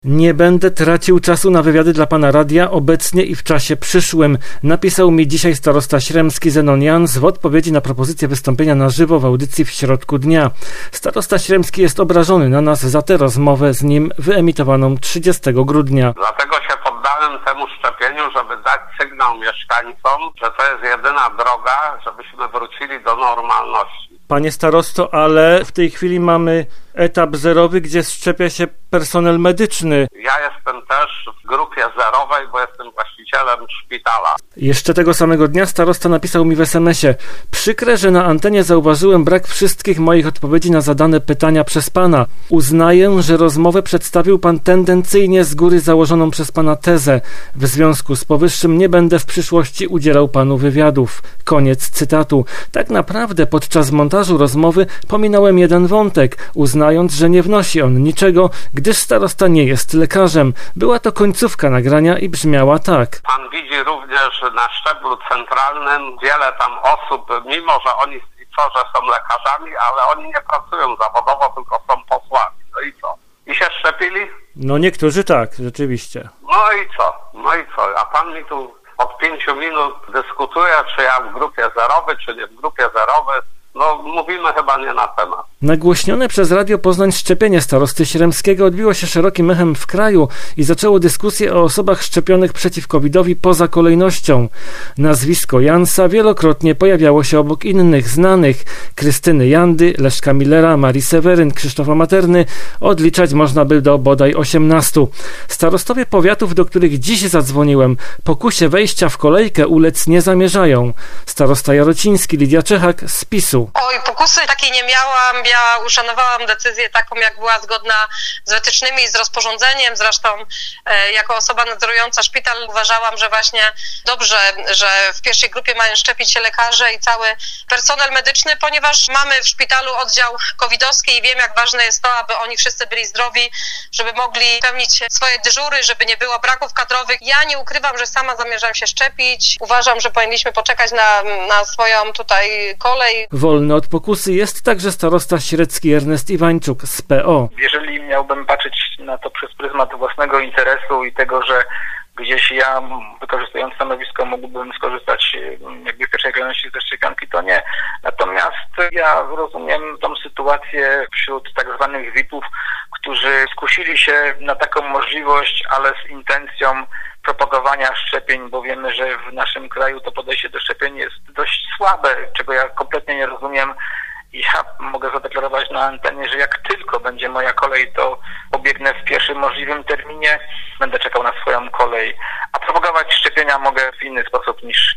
Nie będę tracił czasu na wywiady dla pana radia obecnie i w czasie przyszłym. Napisał mi dzisiaj starosta śremski Zenon Jans w odpowiedzi na propozycję wystąpienia na żywo w audycji w środku dnia. Starosta śremski jest obrażony na nas za tę rozmowę z nim wyemitowaną 30 grudnia. Dlatego się poddałem temu szczepieniu, żeby dać sygnał mieszkańcom, że to jest jedyna droga, żebyśmy wrócili do normalności. Panie starosto, ale w tej chwili mamy etap zerowy, gdzie szczepia się personel medyczny. Ja jestem też w grupie zerowej, bo jestem właścicielem szpitala. Jeszcze tego samego dnia starosta napisał mi w SMS-ie: przykre, że na antenie zauważyłem brak wszystkich moich odpowiedzi na zadane pytania przez pana. Uznaję, że rozmowę przedstawił pan tendencyjnie z góry założoną przez pana tezę. W związku z powyższym nie będę w przyszłości udzielał panu wywiadów. Koniec cytatu. Tak naprawdę podczas montażu rozmowy pominąłem jeden wątek, uznając, że nie wnosi on niczego, gdyż starosta nie jest lekarzem. Była to końcówka nagrania i brzmiała tak. Pan widzi również na szczeblu centralnym wiele tam osób, mimo że oni że są lekarzami, ale oni nie pracują zawodowo, tylko są posłami. No i co? I się szczepili? No niektórzy tak, rzeczywiście. No i co? A pan mi tu od 5 minut dyskutuje, czy ja w grupie zerowej, czy nie w grupie zerowej. No, mówimy chyba nie na temat. Nagłośnione przez Radio Poznań szczepienie starosty śremskiego odbiło się szerokim echem w kraju i zaczęło dyskusję o osobach szczepionych przeciw COVID-owi poza kolejnością. Nazwisko Jansa wielokrotnie pojawiało się obok innych znanych: Krystyny Jandy, Leszka Millera, Marii Seweryn, Krzysztofa Materny. Odliczać można by do bodaj 18. Starostowie powiatów, do których dziś zadzwoniłem, pokusie wejścia w kolejkę ulec nie zamierzają. Starosta jarociński Lidia Czechak z PiS-u. Oj, pokusy takiej nie miałam. Ja uszanowałam decyzję taką, jak była zgodna z wytycznymi i z rozporządzeniem. Zresztą jako osoba nadzorująca szpital uważałam, że właśnie dobrze, że w pierwszej grupie mają szczepić się lekarze i cały personel medyczny, ponieważ mamy w szpitalu oddział covidowski i wiem, jak ważne jest to, aby oni wszyscy byli zdrowi, żeby mogli pełnić swoje dyżury, żeby nie było braków kadrowych. Ja nie ukrywam, że sama zamierzam się szczepić. Uważam, że powinniśmy poczekać na swoją tutaj kolej. Wolny od pokusy jest także starosta średzki Ernest Iwańczuk z PO. Jeżeli miałbym patrzeć na to przez pryzmat własnego interesu i tego, że gdzieś ja, wykorzystując stanowisko, mógłbym skorzystać jakby w pierwszej kolejności ze szczepionki, to nie. Natomiast ja rozumiem tą sytuację wśród tak zwanych VIP-ów, którzy skusili się na taką możliwość, ale z intencją propagowania szczepień, bo wiemy, że w naszym kraju to podejście do szczepień jest dość słabe, czego ja kompletnie nie rozumiem. Ja mogę zadeklarować na antenie, że jak tylko będzie moja kolej, to pobiegnę w pierwszym możliwym terminie, będę czekał na swoją kolej, a propagować szczepienia mogę w inny sposób niż